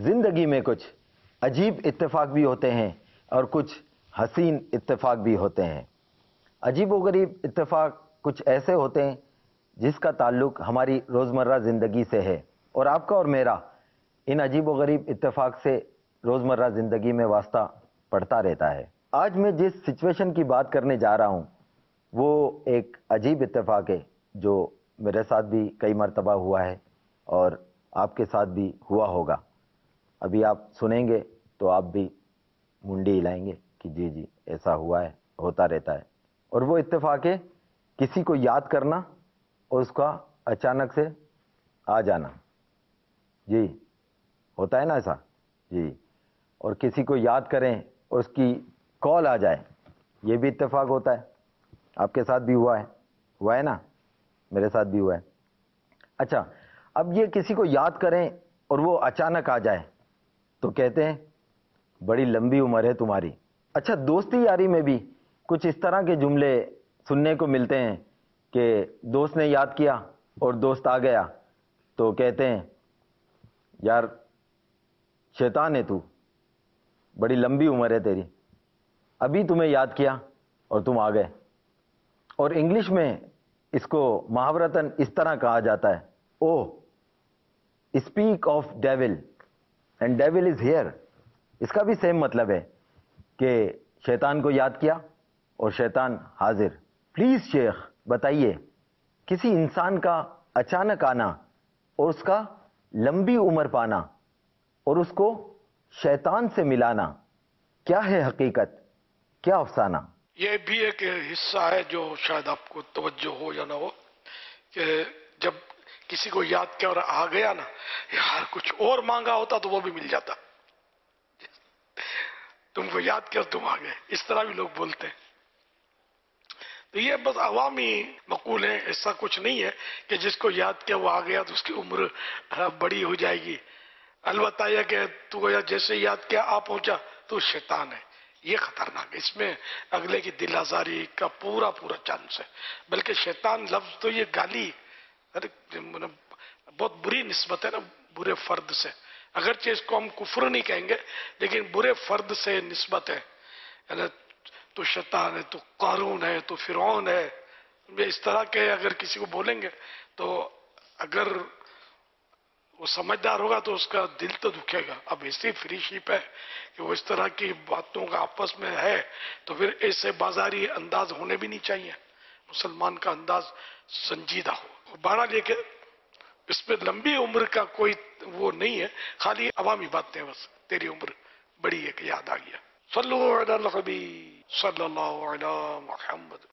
زندگی میں کچھ عجیب اتفاق بھی ہوتے ہیں اور کچھ حسین اتفاق بھی ہوتے ہیں۔ عجیب و غریب اتفاق کچھ ایسے ہوتے ہیں جس کا تعلق ہماری روزمرہ زندگی سے ہے، اور آپ کا اور میرا ان عجیب و غریب اتفاق سے روزمرہ زندگی میں واسطہ پڑتا رہتا ہے۔ آج میں جس سچویشن کی بات کرنے جا رہا ہوں وہ ایک عجیب اتفاق ہے جو میرے ساتھ بھی کئی مرتبہ ہوا ہے اور آپ کے ساتھ بھی ہوا ہوگا۔ ابھی آپ سنیں گے تو آپ بھی منڈی ہلائیں گے کہ جی جی ایسا ہوا ہے، ہوتا رہتا ہے۔ اور وہ اتفاق ہے کسی کو یاد کرنا اور اس کا اچانک سے آ جانا۔ جی ہوتا ہے نا ایسا؟ جی، اور کسی کو یاد کریں اور اس کی کال آ جائے، یہ بھی اتفاق ہوتا ہے۔ آپ کے ساتھ بھی ہوا ہے نا؟ میرے ساتھ بھی ہوا ہے۔ اچھا، اب یہ کسی کو یاد کریں اور وہ اچانک آ جائے تو کہتے ہیں بڑی لمبی عمر ہے تمہاری۔ اچھا، دوستی یاری میں بھی کچھ اس طرح کے جملے سننے کو ملتے ہیں کہ دوست نے یاد کیا اور دوست آ گیا تو کہتے ہیں یار شیطان ہے تو، بڑی لمبی عمر ہے تیری، ابھی تمہیں یاد کیا اور تم آ گئے۔ اور انگلش میں اس کو محاورتاً اس طرح کہا جاتا ہے، oh speak of devil and devil is here. اس کا بھی سیم مطلب ہے کہ شیطان کو یاد کیا اور شیطان حاضر۔ پلیز شیخ بتائیے، کسی انسان کا اچانک آنا اور اس کا لمبی عمر پانا اور اس کو شیطان سے ملانا، کیا ہے حقیقت، کیا افسانہ؟ یہ بھی ایک حصہ ہے جو شاید آپ کو توجہ ہو یا نہ ہو، کہ جب کسی کو یاد کیا اور آ گیا نا، یار کچھ اور مانگا ہوتا تو وہ بھی مل جاتا۔ تم کو یاد کیا تم آ گئے، اس طرح بھی لوگ بولتے ہیں۔ تو یہ بس عوامی مقول ہے، ایسا کچھ نہیں ہے کہ جس کو یاد کیا وہ آ گیا تو اس کی عمر بڑی ہو جائے گی۔ البتہ یہ کہ تو کو جیسے یاد کیا آ پہنچا تو شیطان ہے، یہ خطرناک ہے۔ اس میں اگلے کی دل آزاری کا پورا چانس ہے۔ بلکہ شیطان لفظ تو یہ گالی بہت بری نسبت ہے نا برے فرد سے، اگرچہ اس کو ہم کفر نہیں کہیں گے لیکن برے فرد سے نسبت ہے۔ یعنی تو شیطان ہے، تو قارون ہے، تو فرعون ہے، اس طرح کے اگر کسی کو بولیں گے تو اگر وہ سمجھدار ہوگا تو اس کا دل تو دکھے گا۔ اب ایسی فری شپ ہے کہ وہ اس طرح کی باتوں کا آپس میں ہے تو پھر ایسے بازاری انداز ہونے بھی نہیں چاہیے۔ مسلمان کا انداز سنجیدہ ہو۔ بہرحال یہ کہ اس میں لمبی عمر کا کوئی وہ نہیں ہے، خالی عوامی باتیں بس، تیری عمر بڑی ہے کہ یاد آ گیا۔ صلو علی الحبیب صلی اللہ علی محمد۔